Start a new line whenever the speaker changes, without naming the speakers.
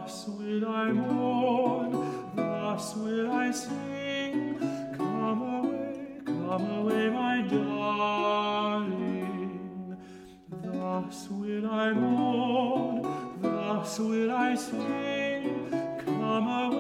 Thus will I mourn, thus will I sing. Come away, my darling. Thus will I mourn, thus will I sing. Come away.